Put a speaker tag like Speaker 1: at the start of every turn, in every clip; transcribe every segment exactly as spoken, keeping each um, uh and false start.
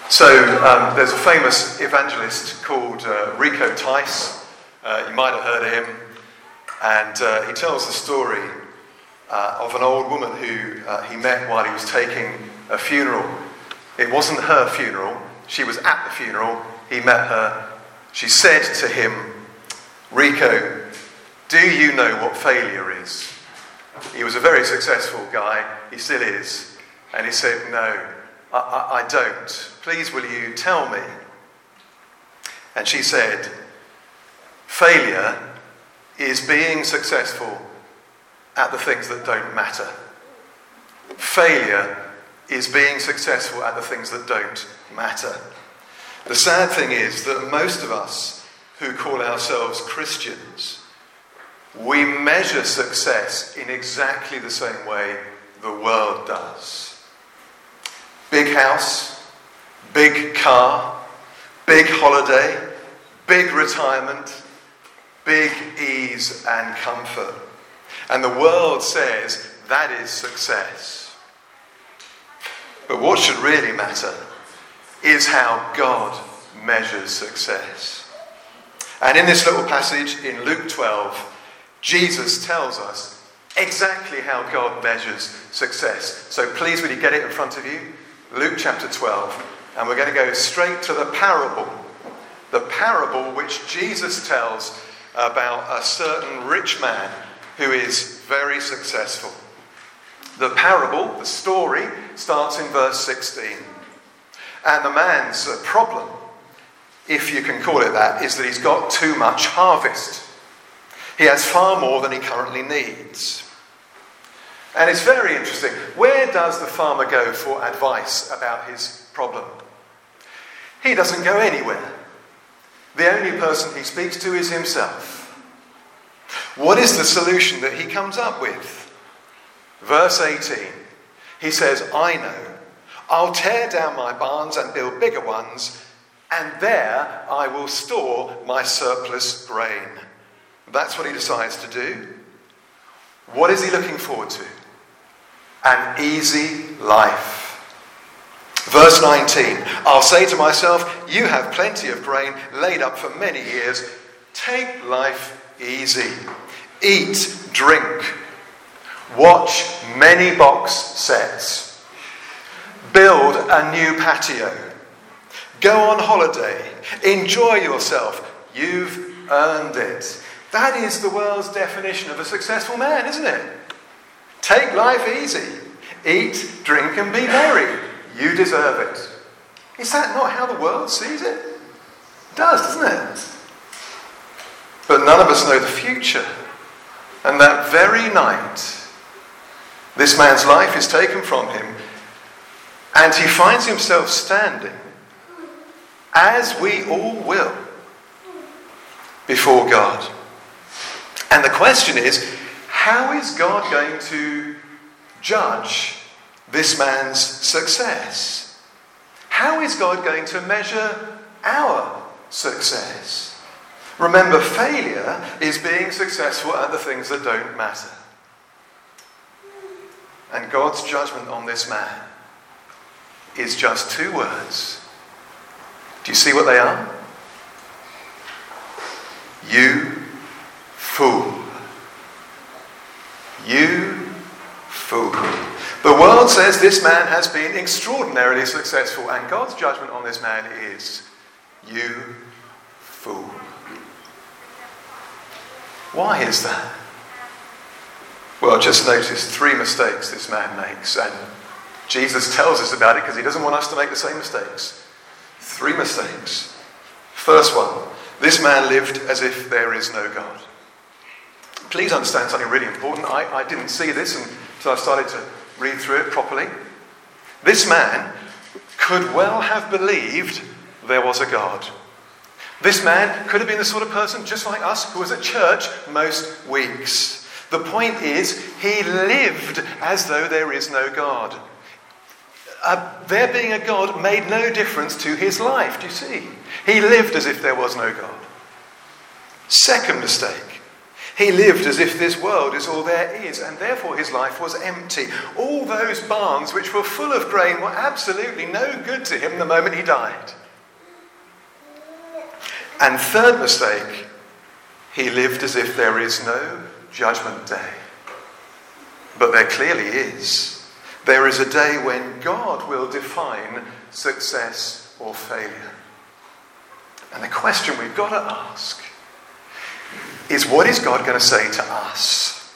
Speaker 1: So um, there's a famous evangelist called uh, Rico Tice. Uh, you might have heard of him. And uh, he tells the story uh, of an old woman who uh, he met while he was taking a funeral. It wasn't her funeral. She was at the funeral. He met her. She said to him, "Rico, do you know what failure is?" He was a very successful guy. He still is. And he said, "No, I, I, I don't. Please, will you tell me?" And she said, "Failure is being successful at the things that don't matter. Failure is being successful at the things that don't matter." The sad thing is that most of us who call ourselves Christians, we measure success in exactly the same way the world does. Big house, big car, big holiday, big retirement, big ease and comfort. And the world says that is success. But what should really matter is how God measures success. And in this little passage in Luke twelve, Jesus tells us exactly how God measures success. So please, will you get it in front of you? Luke chapter twelve. And we're going to go straight to the parable. The parable which Jesus tells about a certain rich man who is very successful. The parable, the story, starts in verse sixteen. And the man's problem, if you can call it that, is that he's got too much harvest. He has far more than he currently needs. And it's very interesting. Where does the farmer go for advice about his problem? He doesn't go anywhere. The only person he speaks to is himself. What is the solution that he comes up with? Verse eighteen. He says, "I know. I'll tear down my barns and build bigger ones, and there I will store my surplus grain." That's what he decides to do. What is he looking forward to? An easy life. Verse nineteen. "I'll say to myself, you have plenty of grain laid up for many years. Take life easy. Eat, drink. Watch many box sets. Build a new patio. Go on holiday. Enjoy yourself. You've earned it." That is the world's definition of a successful man, isn't it? Take life easy. Eat, drink, and be merry. You deserve it. Is that not how the world sees it? It does, doesn't it? But none of us know the future. And that very night, this man's life is taken from him, and he finds himself standing, as we all will, before God. And the question is, how is God going to judge this man's success? How is God going to measure our success? Remember, failure is being successful at the things that don't matter. And God's judgment on this man is just two words. Do you see what they are? You fool. You fool. The world says this man has been extraordinarily successful, and God's judgment on this man is, you fool. Why is that? Well, just notice three mistakes this man makes, and Jesus tells us about it because he doesn't want us to make the same mistakes. Three mistakes. First one, this man lived as if there is no God. Please understand something really important. I, I didn't see this until I started to read through it properly. This man could well have believed there was a God. This man could have been the sort of person just like us who was at church most weeks. The point is, he lived as though there is no God. Uh, there being a God made no difference to his life, do you see? He lived as if there was no God. Second mistake. He lived as if this world is all there is, and therefore his life was empty. All those barns which were full of grain were absolutely no good to him the moment he died. And third mistake, he lived as if there is no judgment day. But there clearly is. There is a day when God will define success or failure. And the question we've got to ask is, what is God going to say to us?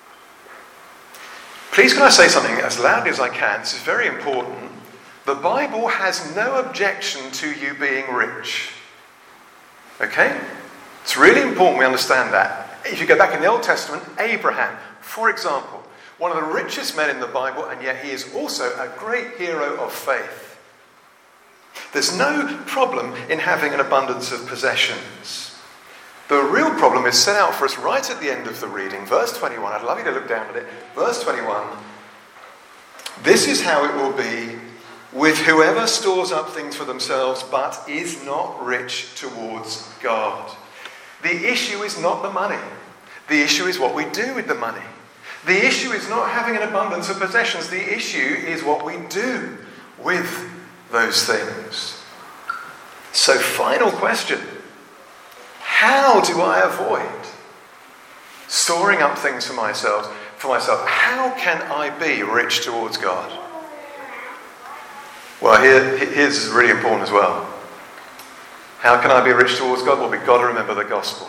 Speaker 1: Please can I say something as loudly as I can? This is very important. The Bible has no objection to you being rich. Okay? It's really important we understand that. If you go back in the Old Testament, Abraham, for example, one of the richest men in the Bible, and yet he is also a great hero of faith. There's no problem in having an abundance of possessions. The real problem is set out for us right at the end of the reading. Verse twenty-one, I'd love you to look down at it. Verse twenty-one, this is how it will be with whoever stores up things for themselves but is not rich towards God. The issue is not the money. The issue is what we do with the money. The issue is not having an abundance of possessions. The issue is what we do with those things. So, final question. How do I avoid storing up things for myself? For myself, how can I be rich towards God? Well, here, here's is really important as well. How can I be rich towards God? Well, we've got to remember the gospel.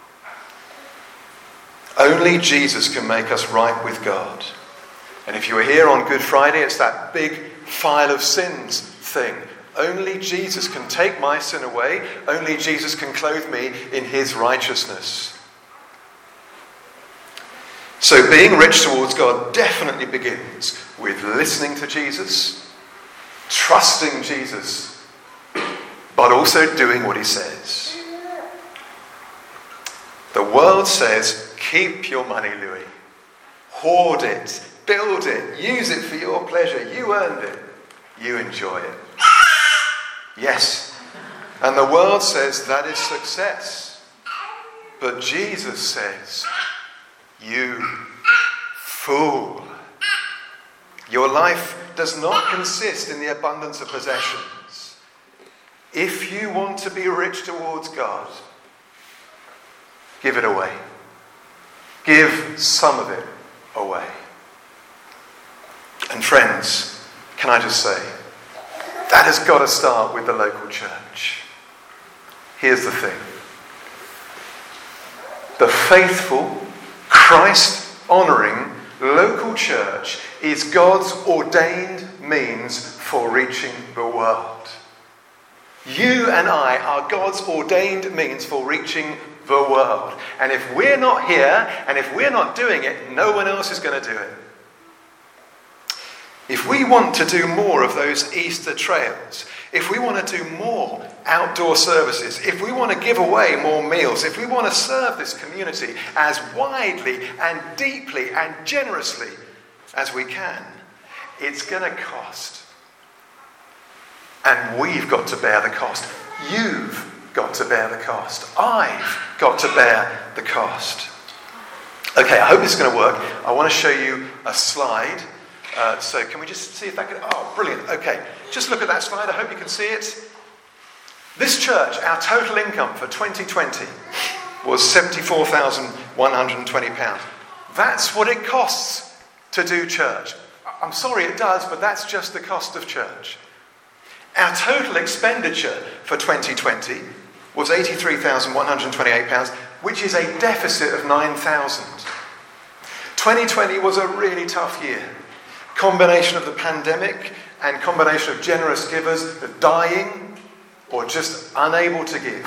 Speaker 1: Only Jesus can make us right with God. And if you were here on Good Friday, it's that big file of sins thing. Only Jesus can take my sin away. Only Jesus can clothe me in his righteousness. So being rich towards God definitely begins with listening to Jesus, trusting Jesus, but also doing what he says. The world says, keep your money, Louis. Hoard it, build it, use it for your pleasure. You earned it. You enjoy it. Yes. And the world says that is success. But Jesus says, you fool. Your life does not consist in the abundance of possessions. If you want to be rich towards God, give it away. Give some of it away. And friends, can I just say, that has got to start with the local church. Here's the thing. The faithful, Christ-honouring local church is God's ordained means for reaching the world. You and I are God's ordained means for reaching the world. And if we're not here, and if we're not doing it, no one else is going to do it. If we want to do more of those Easter trails, if we want to do more outdoor services, if we want to give away more meals, if we want to serve this community as widely and deeply and generously as we can, it's going to cost. And we've got to bear the cost. You've got to bear the cost. I've got to bear the cost. Okay, I hope this is going to work. I want to show you a slide. Uh, so can we just see if that can... Oh, brilliant. Okay, just look at that slide. I hope you can see it. This church, our total income for twenty twenty was seventy-four thousand one hundred twenty pounds. That's what it costs to do church. I'm sorry it does, but that's just the cost of church. Our total expenditure for twenty twenty was eighty-three thousand one hundred twenty-eight pounds, which is a deficit of nine thousand. twenty twenty was a really tough year. Combination of the pandemic and combination of generous givers dying or just unable to give.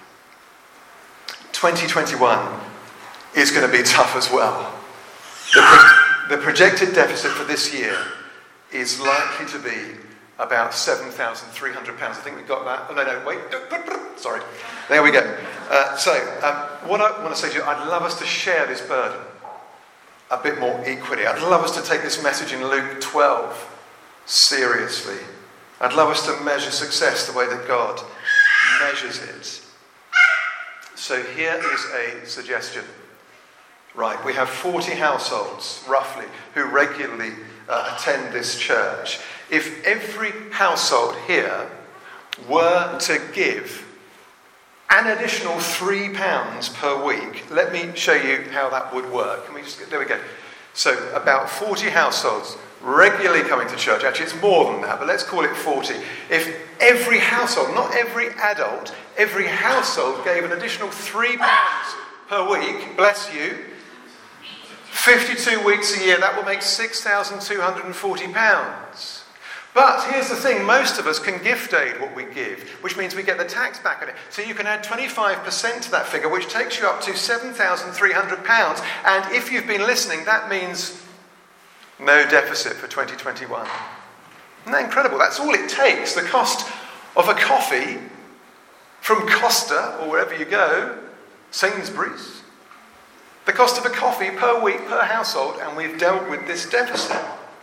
Speaker 1: twenty twenty-one is going to be tough as well. The, pro- the projected deficit for this year is likely to be about seven thousand three hundred pounds. I think we got that. Oh, no, no, wait. Sorry. There we go. Uh, so, um, what I want to say to you, I'd love us to share this burden a bit more equally. I'd love us to take this message in Luke twelve seriously. I'd love us to measure success the way that God measures it. So here is a suggestion. Right, we have forty households, roughly, who regularly uh, attend this church. If every household here were to give an additional three pounds per week, let me show you how that would work. Can we just get, there we go. So about forty households regularly coming to church. Actually, it's more than that, but let's call it forty. If every household, not every adult, every household gave an additional three pounds per week, bless you, fifty-two weeks a year, that will make six thousand two hundred forty pounds. But here's the thing, most of us can gift aid what we give, which means we get the tax back on it. So you can add twenty-five percent to that figure, which takes you up to seven thousand three hundred pounds. And if you've been listening, that means no deficit for twenty twenty-one. Isn't that incredible? That's all it takes. The cost of a coffee from Costa, or wherever you go, Sainsbury's, the cost of a coffee per week per household, and we've dealt with this deficit.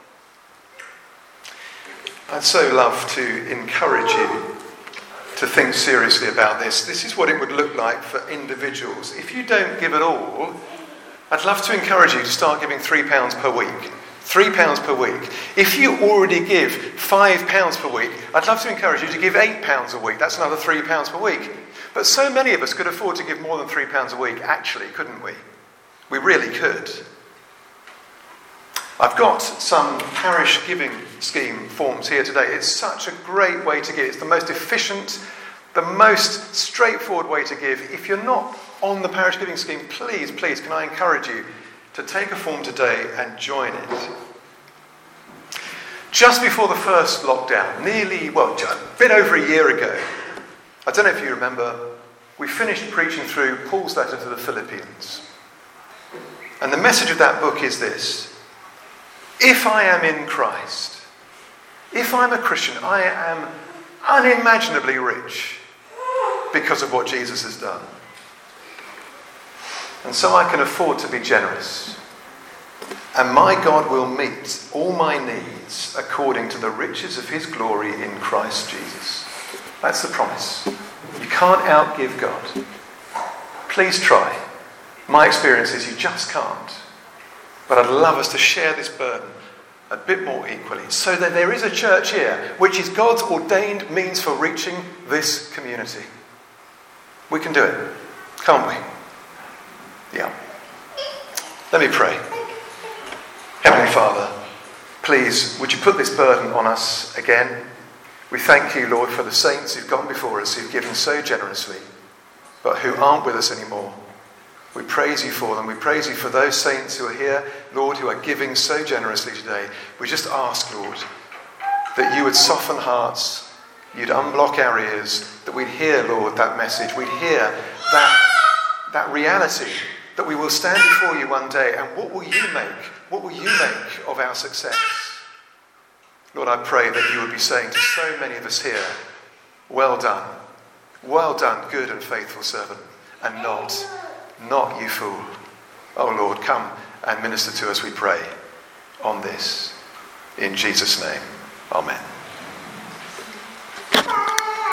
Speaker 1: I'd so love to encourage you to think seriously about this. This is what it would look like for individuals. If you don't give at all, I'd love to encourage you to start giving three pounds per week. Three pounds per week. If you already give five pounds per week, I'd love to encourage you to give eight pounds a week. That's another three pounds per week. But so many of us could afford to give more than three pounds a week, actually, couldn't we? We really could. I've got some parish giving scheme forms here today. It's such a great way to give. It's the most efficient, the most straightforward way to give. If you're not on the parish giving scheme, please, please, can I encourage you to take a form today and join it. Just before the first lockdown, nearly, well, a bit over a year ago, I don't know if you remember, we finished preaching through Paul's letter to the Philippians. And the message of that book is this: if I am in Christ, if I'm a Christian, I am unimaginably rich because of what Jesus has done. And so I can afford to be generous. And my God will meet all my needs according to the riches of his glory in Christ Jesus. That's the promise. You can't outgive God. Please try. My experience is you just can't. But I'd love us to share this burden a bit more equally, so that there is a church here, which is God's ordained means for reaching this community. We can do it, can't we? Yeah. Let me pray. Heavenly Father, please, would you put this burden on us again? We thank you, Lord, for the saints who've gone before us, who've given so generously, but who aren't with us anymore. We praise you for them. We praise you for those saints who are here, Lord, who are giving so generously today. We just ask, Lord, that you would soften hearts, you'd unblock our ears, that we'd hear, Lord, that message. We'd hear that, that reality, that we will stand before you one day, and what will you make? What will you make of our success? Lord, I pray that you would be saying to so many of us here, well done, well done, good and faithful servant, and not... not you fool. Oh Lord, come and minister to us, we pray, on this. In Jesus' name, amen.